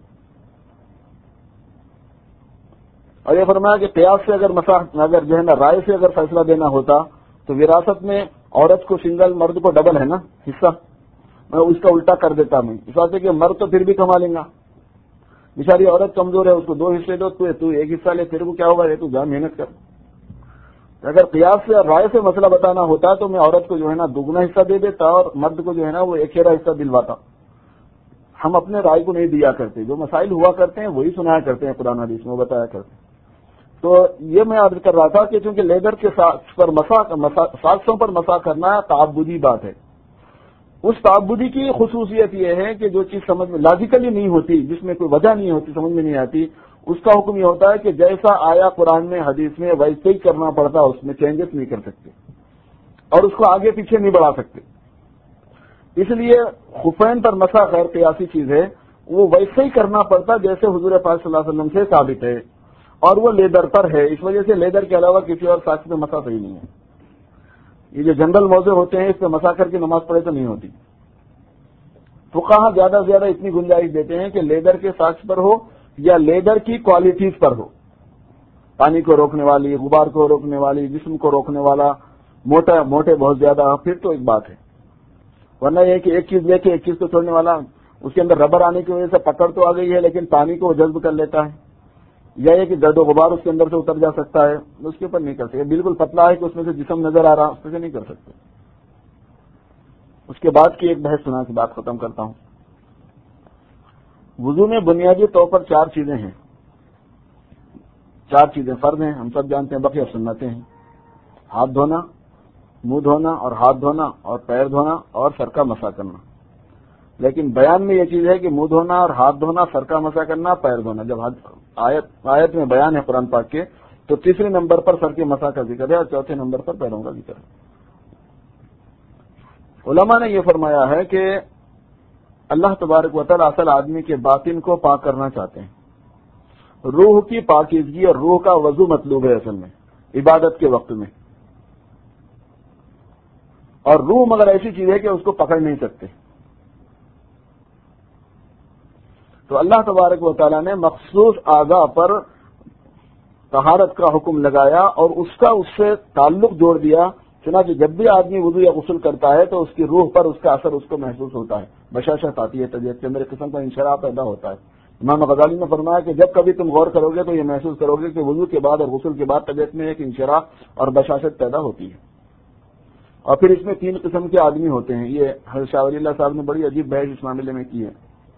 اور یہ فرمایا کہ قیاس سے اگر مسح اگر جو ہے نا رائے سے اگر فیصلہ دینا ہوتا تو وراثت میں عورت کو سنگل مرد کو ڈبل ہے نا حصہ، میں اس کا الٹا کر دیتا. میں اس واسطے کہ مرد تو پھر بھی کما لیں گا، بیچاری عورت کمزور ہے، اس کو دو حصے دو، تو ایک حصہ لے، پھر وہ کیا ہوگا، یہ تو جا محنت کر. اگر قیاس سے اور رائے سے مسئلہ بتانا ہوتا تو میں عورت کو جو ہے نا دگنا حصہ دے دیتا اور مرد کو جو ہے نا وہ ایک ہیرا حصہ دلواتا. ہم اپنے رائے کو نہیں دیا کرتے، جو مسائل ہوا کرتے ہیں وہی سنایا کرتے ہیں، قرآن حدیث میں بتایا کرتے ہیں. تو یہ میں عرض کر رہا تھا کہ چونکہ لیدر کے ساتھ پر مسا ساکسوں پر مسا کرنا تعبدی بات ہے. اس تعبدی کی خصوصیت یہ ہے کہ جو چیز سمجھ میں لاجیکلی نہیں ہوتی، جس میں کوئی وجہ نہیں ہوتی، سمجھ میں نہیں آتی، اس کا حکم یہ ہوتا ہے کہ جیسا آیا قرآن میں حدیث میں ویسے ہی کرنا پڑتا، اس میں چینجز نہیں کر سکتے اور اس کو آگے پیچھے نہیں بڑھا سکتے. اس لیے خفین پر مسا غیر قیاسی چیز ہے، وہ ویسے ہی کرنا پڑتا جیسے حضور پاک صلی اللہ علیہ وسلم سے ثابت ہے، اور وہ لیدر پر ہے. اس وجہ سے لیدر کے علاوہ کسی اور ساکھ پہ مسا صحیح نہیں ہے. یہ جو جنرل موضوع ہوتے ہیں اس پہ مسا کر کے نماز پڑھے تو نہیں ہوتی. فقہا زیادہ سے زیادہ اتنی گنجائش دیتے ہیں کہ لیدر کے ساکھ پر ہو یا لیدر کی کوالٹیز پر ہو، پانی کو روکنے والی، غبار کو روکنے والی، جسم کو روکنے والا، موٹا موٹے بہت زیادہ، پھر تو ایک بات ہے. ورنہ یہ کہ ایک چیز لے کے ایک چیز کو چھوڑنے والا، اس کے اندر ربر آنے کی وجہ سے پکڑ تو آ گئی ہے لیکن پانی کو وہ جذب کر لیتا ہے، یا یہ کہ گرد و غبار اس کے اندر سے اتر جا سکتا ہے، اس کے اوپر نہیں کر سکتے. بالکل پتلا ہے کہ اس میں سے جسم نظر آ رہا، اس میں سے نہیں کر سکتے. اس کے بعد کی ایک بحث سنا کے بات ختم کرتا ہوں. وضو میں بنیادی طور پر چار چیزیں ہیں، چار چیزیں فرض ہیں، ہم سب جانتے ہیں، بقیہ سنتیں ہیں. ہاتھ دھونا، منہ دھونا اور ہاتھ دھونا اور پیر دھونا اور سر کا مسح کرنا. لیکن بیان میں یہ چیز ہے کہ منہ دھونا اور ہاتھ دھونا، سر کا مسح کرنا، پیر دھونا. جب آیت آیت میں بیان ہے قرآن پاک کے تو تیسرے نمبر پر سر کے مسح کا ذکر ہے اور چوتھے نمبر پر پیروں کا ذکر ہے. علماء نے یہ فرمایا ہے کہ اللہ تبارک و تعالی اصل آدمی کے باطن کو پاک کرنا چاہتے ہیں. روح کی پاکیزگی اور روح کا وضو مطلوب ہے اصل میں عبادت کے وقت میں. اور روح مگر ایسی چیز ہے کہ اس کو پکڑ نہیں سکتے. تو اللہ تبارک و تعالیٰ نے مخصوص اعضاء پر طہارت کا حکم لگایا اور اس کا اس سے تعلق جوڑ دیا. چنانچہ جب بھی آدمی وضو یا غسل کرتا ہے تو اس کی روح پر اس کا اثر اس کو محسوس ہوتا ہے، بشاشت آتی ہے، طبیعت کے اندر ایک قسم کا انشراح پیدا ہوتا ہے. امام غزالی نے فرمایا کہ جب کبھی تم غور کرو گے تو یہ محسوس کرو گے کہ وضو کے بعد اور غسل کے بعد طبیعت میں ایک انشراح اور بشاشت پیدا ہوتی ہے. اور پھر اس میں تین قسم کے آدمی ہوتے ہیں. یہ حضرت شاہ ولی اللہ صاحب نے بڑی عجیب بحث اس معاملے میں کی ہے.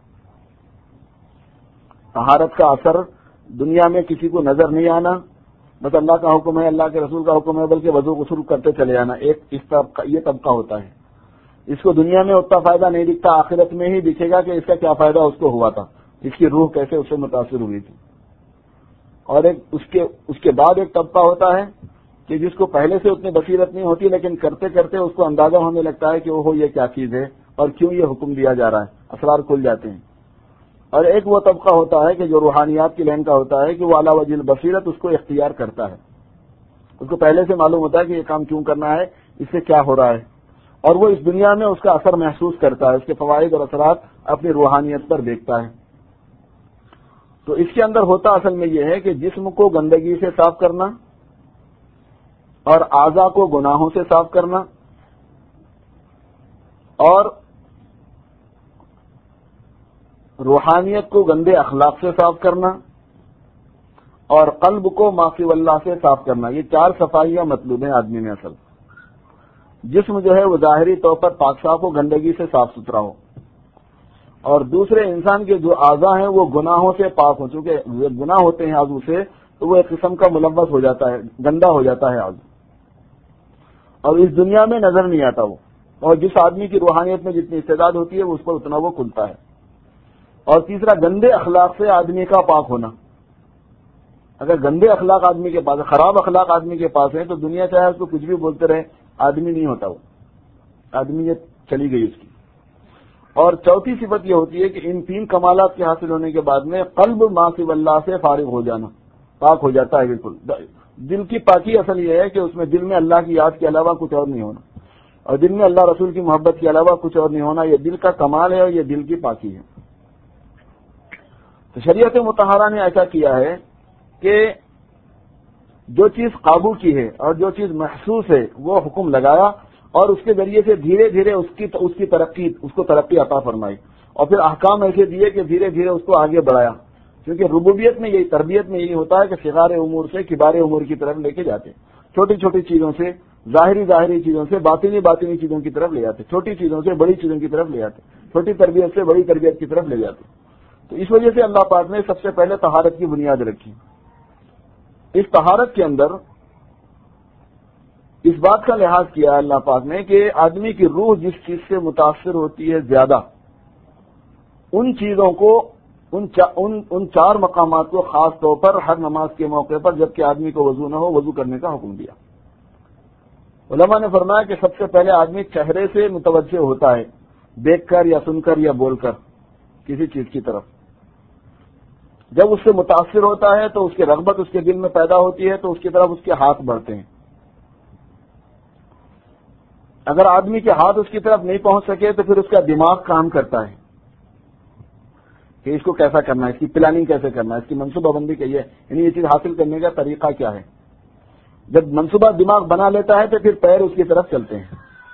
طہارت کا اثر دنیا میں کسی کو نظر نہیں آنا، بس اللہ کا حکم ہے، اللہ کے رسول کا حکم ہے، بلکہ وضو غسل کرتے چلے جانا، ایک اس طبقہ یہ طبقہ ہوتا ہے. اس کو دنیا میں اتنا فائدہ نہیں دکھتا، آخرت میں ہی دکھے گا کہ اس کا کیا فائدہ اس کو ہوا تھا، اس کی روح کیسے اس سے متاثر ہوئی تھی. اور ایک اس کے اس کے بعد ایک طبقہ ہوتا ہے کہ جس کو پہلے سے اتنی بصیرت نہیں ہوتی لیکن کرتے کرتے اس کو اندازہ ہونے لگتا ہے کہ وہ یہ کیا چیز ہے اور کیوں یہ حکم دیا جا رہا ہے، اسرار کھل جاتے ہیں. اور ایک وہ طبقہ ہوتا ہے کہ جو روحانیات کی لین کا ہوتا ہے کہ وہ علی وجہ البصیرت اس کو اختیار کرتا ہے، اس کو پہلے سے معلوم ہوتا ہے کہ یہ کام کیوں کرنا ہے، اس سے کیا ہو رہا ہے، اور وہ اس دنیا میں اس کا اثر محسوس کرتا ہے، اس کے فوائد اور اثرات اپنی روحانیت پر دیکھتا ہے. تو اس کے اندر ہوتا اصل میں یہ ہے کہ جسم کو گندگی سے صاف کرنا اور اعضاء کو گناہوں سے صاف کرنا اور روحانیت کو گندے اخلاق سے صاف کرنا اور قلب کو ما فی اللہ سے صاف کرنا، یہ چار صفائیاں مطلوب ہیں آدمی میں اصل۔ جسم جو ہے وہ ظاہری طور پر پاک صاف ہو، گندگی سے صاف ستھرا ہو، اور دوسرے انسان کے جو اعضاء ہیں وہ گناہوں سے پاک ہوں، چونکہ گناہ ہوتے ہیں عضو سے تو وہ ایک قسم کا ملوث ہو جاتا ہے، گندا ہو جاتا ہے عضو، اور اس دنیا میں نظر نہیں آتا وہ، اور جس آدمی کی روحانیت میں جتنی استعداد ہوتی ہے وہ اس پر اتنا وہ کھلتا ہے۔ اور تیسرا گندے اخلاق سے آدمی کا پاک ہونا۔ اگر گندے اخلاق آدمی کے پاس ہے، خراب اخلاق آدمی کے پاس ہے، تو دنیا چاہے اس کو کچھ بھی بولتے رہے، آدمی نہیں ہوتا، وہ آدمیت چلی گئی اس کی۔ اور چوتھی صفت یہ ہوتی ہے کہ ان تین کمالات کے حاصل ہونے کے بعد میں قلب ما سوی اللہ سے فارغ ہو جانا، پاک ہو جاتا ہے بالکل۔ دل کی پاکی اصل یہ ہے کہ اس میں دل میں اللہ کی یاد کے علاوہ کچھ اور نہیں ہونا، اور دل میں اللہ رسول کی محبت کے علاوہ کچھ اور نہیں ہونا، یہ دل کا کمال ہے اور یہ دل کی پاکی ہے۔ تو شریعت مطہرہ نے ایسا کیا ہے کہ جو چیز قابو کی ہے اور جو چیز محسوس ہے وہ حکم لگایا، اور اس کے ذریعے سے دھیرے دھیرے اس کی اس کی ترقی اس کو ترقی عطا فرمائی، اور پھر احکام ایسے دیے کہ دھیرے دھیرے اس کو آگے بڑھایا، کیونکہ ربوبیت میں یہی، تربیت میں یہی ہوتا ہے کہ صغار امور سے کبار امور کی طرف لے کے جاتے، چھوٹی چھوٹی چیزوں سے، ظاہری ظاہری چیزوں سے باطنی باطنی چیزوں کی طرف لے جاتے، چھوٹی چیزوں سے بڑی چیزوں کی طرف لے جاتے، چھوٹی تربیت سے بڑی تربیت کی طرف لے جاتے۔ تو اس وجہ سے اللہ پاک نے سب سے پہلے طہارت کی بنیاد رکھی۔ اس طہارت کے اندر اس بات کا لحاظ کیا اللہ پاک نے کہ آدمی کی روح جس چیز سے متاثر ہوتی ہے زیادہ، ان چیزوں کو ان چا ان, ان چار مقامات کو خاص طور پر ہر نماز کے موقع پر جبکہ آدمی کو وضو نہ ہو وضو کرنے کا حکم دیا۔ علماء نے فرمایا کہ سب سے پہلے آدمی چہرے سے متوجہ ہوتا ہے، دیکھ کر یا سن کر یا بول کر کسی چیز کی طرف، جب اس سے متاثر ہوتا ہے تو اس کی رغبت اس کے دل میں پیدا ہوتی ہے تو اس کی طرف اس کے ہاتھ بڑھتے ہیں۔ اگر آدمی کے ہاتھ اس کی طرف نہیں پہنچ سکے تو پھر اس کا دماغ کام کرتا ہے کہ اس کو کیسا کرنا ہے، اس کی پلاننگ کیسے کرنا ہے، اس کی منصوبہ بندی کیا ہے، یعنی یہ چیز حاصل کرنے کا طریقہ کیا ہے۔ جب منصوبہ دماغ بنا لیتا ہے تو پھر پیر اس کی طرف چلتے ہیں۔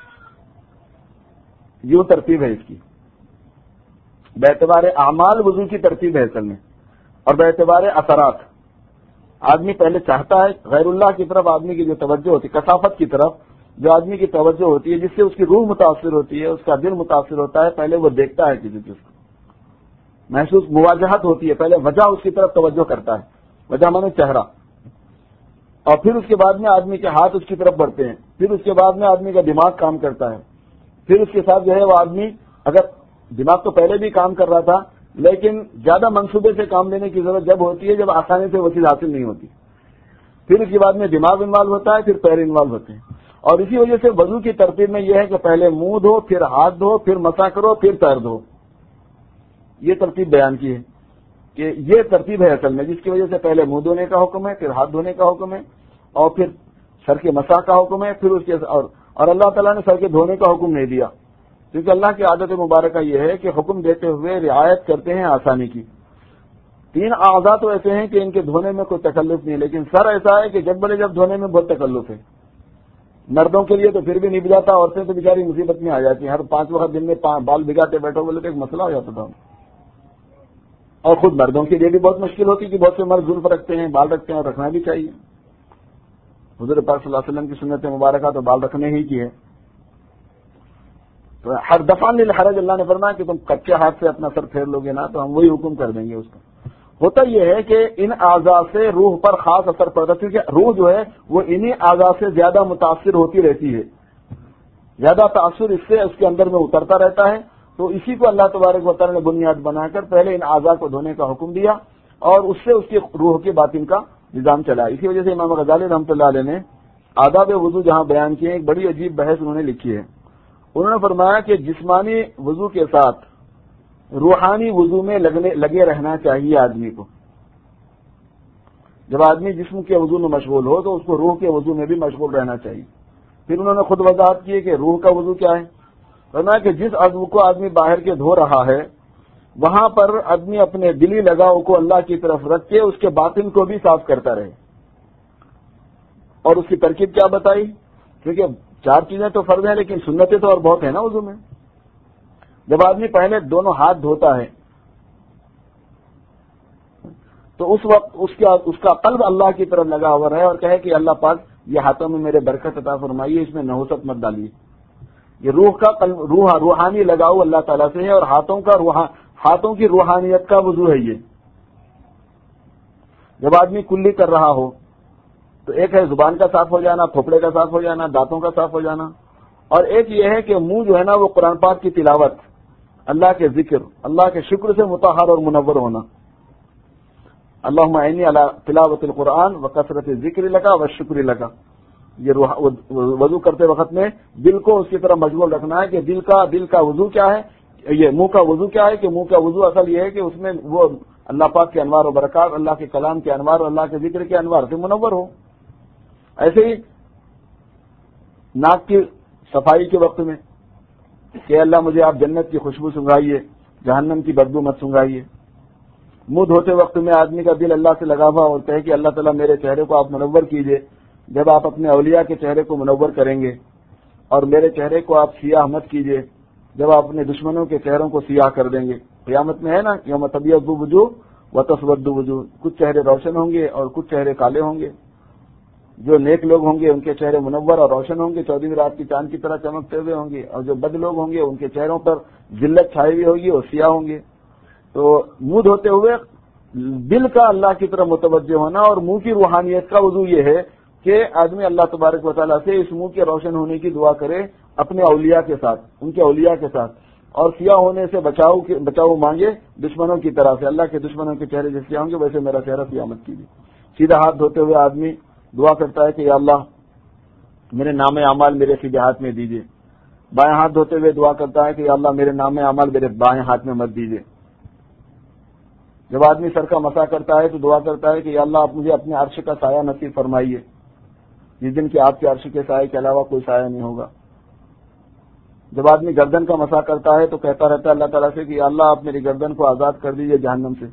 یوں ترتیب ہے اس کی، باعتبار اعمال وضو کی ترتیب ہے اصل میں، اور باعتبار اثرات آدمی پہلے چاہتا ہے غیر اللہ کی طرف، آدمی کی جو توجہ ہوتی ہے کثافت کی طرف، جو آدمی کی توجہ ہوتی ہے جس سے اس کی روح متاثر ہوتی ہے، اس کا دل متاثر ہوتا ہے، پہلے وہ دیکھتا ہے کسی چیز کو، محسوس مواجہت ہوتی ہے، پہلے وجہ اس کی طرف توجہ کرتا ہے، وجہ مانے چہرہ، اور پھر اس کے بعد میں آدمی کے ہاتھ اس کی طرف بڑھتے ہیں، پھر اس کے بعد میں آدمی کا دماغ کام کرتا ہے، پھر اس کے ساتھ جو ہے وہ آدمی، اگر دماغ تو پہلے بھی کام کر رہا تھا لیکن زیادہ منصوبے سے کام لینے کی ضرورت جب ہوتی ہے جب آسانی سے وہ چیز حاصل نہیں ہوتی، پھر اس کے بعد میں دماغ انوالو ہوتا ہے، پھر پیر انوالو ہوتے ہیں۔ اور اسی وجہ سے وضو کی ترتیب میں یہ ہے کہ پہلے منہ دھو، پھر ہاتھ دھو، پھر مسح کرو، پھر پیر دھو، یہ ترتیب بیان کی ہے کہ یہ ترتیب ہے اصل میں، جس کی وجہ سے پہلے منہ دھونے کا حکم ہے، پھر ہاتھ دھونے کا حکم ہے، اور پھر سر کے مسح کا حکم ہے، پھر اس کے اور, اور اللہ تعالیٰ نے سر کے دھونے کا حکم نہیں دیا، کیونکہ اللہ کی عادت مبارکہ یہ ہے کہ حکم دیتے ہوئے رعایت کرتے ہیں آسانی کی۔ تین اعضاء تو ایسے ہیں کہ ان کے دھونے میں کوئی تکلف نہیں ہے، لیکن سر ایسا ہے کہ جب بڑے جب دھونے میں بہت تکلف ہے۔ مردوں کے لیے تو پھر بھی نہیں بجاتا، عورتیں تو بیچاری مصیبت میں آ جاتی ہیں، ہر پانچ وقت دن میں بال بگاتے بیٹھو بولے تو ایک مسئلہ ہو جاتا تھا، اور خود مردوں کے لیے بھی بہت مشکل ہوتی کہ بہت سے مرد زلف رکھتے ہیں، بال رکھتے ہیں، اور رکھنا بھی چاہیے۔ حضور پاک صلی اللہ علیہ وسلم کی سنت مبارکہ تو بال رکھنے ہی کی ہے۔ تو ہر دفعہ للحرج اللہ نے فرمایا کہ تم کچے ہاتھ سے اپنا سر پھیر لو گے نا تو ہم وہی حکم کر دیں گے اس کا۔ ہوتا یہ ہے کہ ان اعضاء سے روح پر خاص اثر پڑتا ہے، کیونکہ روح جو ہے وہ انہی اعضاء سے زیادہ متاثر ہوتی رہتی ہے، زیادہ تاثر اس سے اس کے اندر میں اترتا رہتا ہے۔ تو اسی کو اللہ تبارک و تعالیٰ نے بنیاد بنا کر پہلے ان اعضاء کو دھونے کا حکم دیا، اور اس سے اس کی روح کے باطن کا نظام چلا۔ اسی وجہ سے امام غزالی رحمۃ اللہ علیہ نے آداب وضو جہاں بیان کیے، ایک بڑی عجیب بحث انہوں نے لکھی ہے۔ انہوں نے فرمایا کہ جسمانی وضو کے ساتھ روحانی وضو میں لگنے لگے رہنا چاہیے آدمی کو۔ جب آدمی جسم کے وضو میں مشغول ہو تو اس کو روح کے وضو میں بھی مشغول رہنا چاہیے۔ پھر انہوں نے خود وضاحت کی کہ روح کا وضو کیا ہے، فرمایا کہ جس عضو کو آدمی باہر کے دھو رہا ہے وہاں پر آدمی اپنے دلی لگاؤ کو اللہ کی طرف رکھ کے اس کے باطن کو بھی صاف کرتا رہے۔ اور اس کی ترکیب کیا بتائی، کیونکہ چار چیزیں تو فرض ہیں لیکن سنتیں تو اور بہت ہیں نا وضو میں۔ جب آدمی پہلے دونوں ہاتھ دھوتا ہے تو اس وقت اس کا اس کا قلب اللہ کی طرف لگا ہوا رہے اور کہے کہ اللہ پاک یہ ہاتھوں میں میرے برکت عطا فرمائیے، اس میں نحوست مت ڈالیے. یہ روح کا قلب روح روحانی لگاؤ اللہ تعالیٰ سے ہے، اور ہاتھوں کا روح ہاتھوں کی روحانیت کا وضو ہے. یہ جب آدمی کلی کر رہا ہو تو ایک ہے زبان کا صاف ہو جانا، پھوپڑے کا صاف ہو جانا، دانتوں کا صاف ہو جانا، اور ایک یہ ہے کہ منہ جو ہے نا وہ قرآن پاک کی تلاوت، اللہ کے ذکر، اللہ کے شکر سے مطہر اور منور ہونا. اللہم اعنی علی تلاوت القرآن و کثرت ذکر لگا و شکر لگا. یہ وضو کرتے وقت میں دل کو اس کی طرح مشغول رکھنا ہے کہ دل کا دل کا وضو کیا ہے، یہ منہ کا وضو کیا ہے، کہ منہ کا وضو اصل یہ ہے کہ اس میں وہ اللہ پاک کے انوار و برکات، اللہ کے کلام کے انوار اور اللہ کے ذکر کے انوار سے منور ہو. ایسے ہی ناک کی صفائی کے وقت میں کہ اللہ مجھے آپ جنت کی خوشبو سنگھائیے، جہنم کی بدبو مت سنگھائیے. منہ دھوتے وقت میں آدمی کا دل اللہ سے لگا ہوا اور کہے کہ اللہ تعالیٰ میرے چہرے کو آپ منور کیجیے. جب آپ اپنے اولیاء کے چہرے کو منور کریں گے، اور میرے چہرے کو آپ سیاہ مت کیجیے جب آپ اپنے دشمنوں کے چہروں کو سیاہ کر دیں گے. قیامت میں ہے نا یوم تبیض وجوہ و تسود وجوہ، کچھ چہرے روشن ہوں گے اور کچھ چہرے کالے ہوں گے. جو نیک لوگ ہوں گے ان کے چہرے منور اور روشن ہوں گے، چودہویں رات کی چاند کی طرح چمکتے ہوئے ہوں گے، اور جو بد لوگ ہوں گے ان کے چہروں پر ذلت چھائی ہوئی ہوگی اور سیاہ ہوں گے. تو منہ دھوتے ہوئے دل کا اللہ کی طرف متوجہ ہونا، اور منہ کی روحانیت کا وضو یہ ہے کہ آدمی اللہ تبارک و تعالیٰ سے اس منہ کے روشن ہونے کی دعا کرے اپنے اولیاء کے ساتھ، ان کے اولیاء کے ساتھ، اور سیاہ ہونے سے بچاؤ بچاؤ مانگے دشمنوں کی طرح سے. اللہ کے دشمنوں کے چہرے جس سیاہ ہوں گے ویسے میرا چہرہ سیاہ مت کیجیے. سیدھا ہاتھ دھوتے ہوئے آدمی دعا کرتا ہے کہ یا اللہ میرے نام اعمال میرے سیدھے ہاتھ میں دیجیے. بائیں ہاتھ دھوتے ہوئے دعا کرتا ہے کہ یا اللہ میرے نام اعمال میرے بائیں ہاتھ میں مت دیجیے. جب آدمی سر کا مسح کرتا ہے تو دعا کرتا ہے کہ یا اللہ آپ مجھے اپنے عرش کا سایہ نصیب فرمائیے، جس دن کہ آپ کے عرش کے سائے کے علاوہ کوئی سایہ نہیں ہوگا. جب آدمی گردن کا مسح کرتا ہے تو کہتا رہتا ہے اللہ تعالیٰ سے کہ یا اللہ آپ میری گردن کو آزاد کر دیجیے جہنم سے.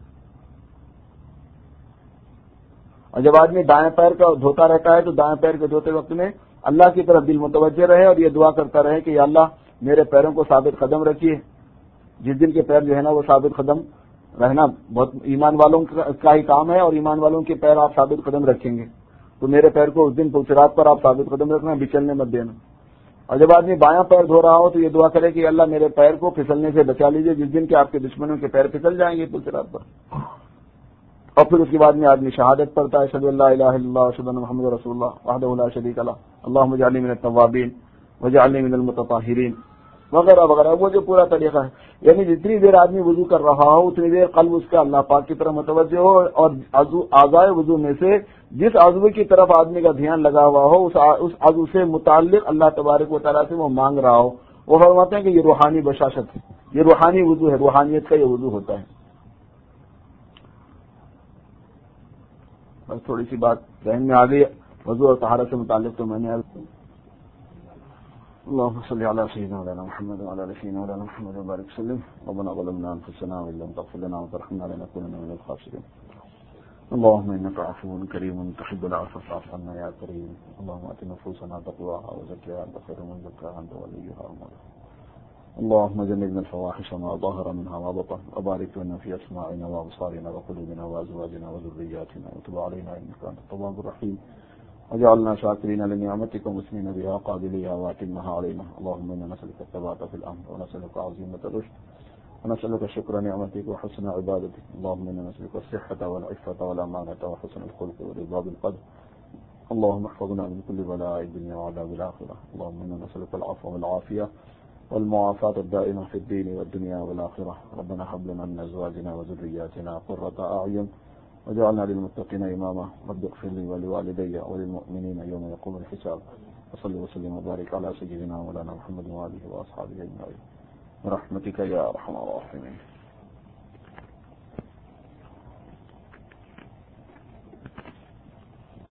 اور جب آدمی دائیں پیر کا دھوتا رہتا ہے تو دائیں پیر کے دھوتے وقت میں اللہ کی طرف دل متوجہ رہے اور یہ دعا کرتا رہے کہ یا اللہ میرے پیروں کو ثابت قدم رکھیے. جس دن کے پیر جو ہے نا وہ ثابت قدم رہنا بہت ایمان والوں کا ہی کام ہے، اور ایمان والوں کے پیر آپ ثابت قدم رکھیں گے تو میرے پیر کو اس دن پلسرات پر آپ ثابت قدم رکھنا، بچلنے مت دینا. اور جب آدمی بایاں پیر دھو رہا ہو تو یہ دعا کرے کہ اللہ میرے پیر کو پھسلنے سے بچا لیجیے، جس دن کہ آپ کے دشمنوں کے پیر پھسل جائیں گے پلسرات پر. اور پھر اس کے بعد میں آدمی شہادت پڑھتا ہے، اشہد ان لا الہ الا اللہ واشہد ان محمد رسول اللہ وحدہ لا شریک لہ اللہم اجعلنی من التوابین واجعلنی من المتطہرین وغیرہ وغیرہ. وہ جو پورا طریقہ ہے، یعنی جتنی دیر آدمی وضو کر رہا ہو اتنی دیر قلب اس کا اللہ پاک کی طرف متوجہ ہو، اور اعضائے وضو میں سے جس عضو کی طرف آدمی کا دھیان لگا ہوا ہو اس عضو سے متعلق اللہ تبارک و تعالیٰ سے وہ مانگ رہا ہو. وہ فرماتے ہیں کہ یہ روحانی بشاشت ہے، یہ روحانی وضو ہے، روحانیت کا یہ وضو ہوتا ہے. بس تھوڑی سی بات ذہن میں آ گئی وضو اور طہارت سے متعلق تو میں نے اللهم صل على سيدنا مولانا محمد وعلى ال سيدنا مولانا محمد وبارك وسلم. ربنا ظلمنا انفسنا وان لم تغفر لنا وترحمنا لنكونن من الخاسرين. اللهم انك عفو كريم تحب العفو فاعف عنا يا كريم. اللهم ات نفوسنا تقواها وزكها انت خير من زكاها انت وليها ومولاها. اللهم جنبنا الفواحش ما ظهر منها وبطن وبارك لنا في اسماعنا وابصارنا وقلوبنا وازواجنا وذرياتنا وتب علينا انك انت التواب الرحيم. وجعلنا شاكرين لنعمتك ومسلمين بها قابليها واتمها علينا. اللهم انا نسألك الثبات في الامر ونسألك عزيمة الرشد ونسألك شكر نعمتك وحسن عبادتك. اللهم انا نسألك الصحة والعفة والأمانة وحسن الخلق ورضا بالقدر. اللهم احفظنا من كل بلاء الدنيا وعذاب الآخرة. اللهم انا نسألك العفو والعافية والمعافاة الدائمة في الدين والدنيا والآخرة. ربنا هب لنا من أزواجنا وذرياتنا قرة أعين وجعلنا للمتقين إماما. رب اغفر لي ولوالدي وللمؤمنين يوم يقوم الحساب. وصلي وسلم وبارك على سيدنا مولانا محمد وآله وأصحابه أجمعين برحمتك يا أرحم الراحمين.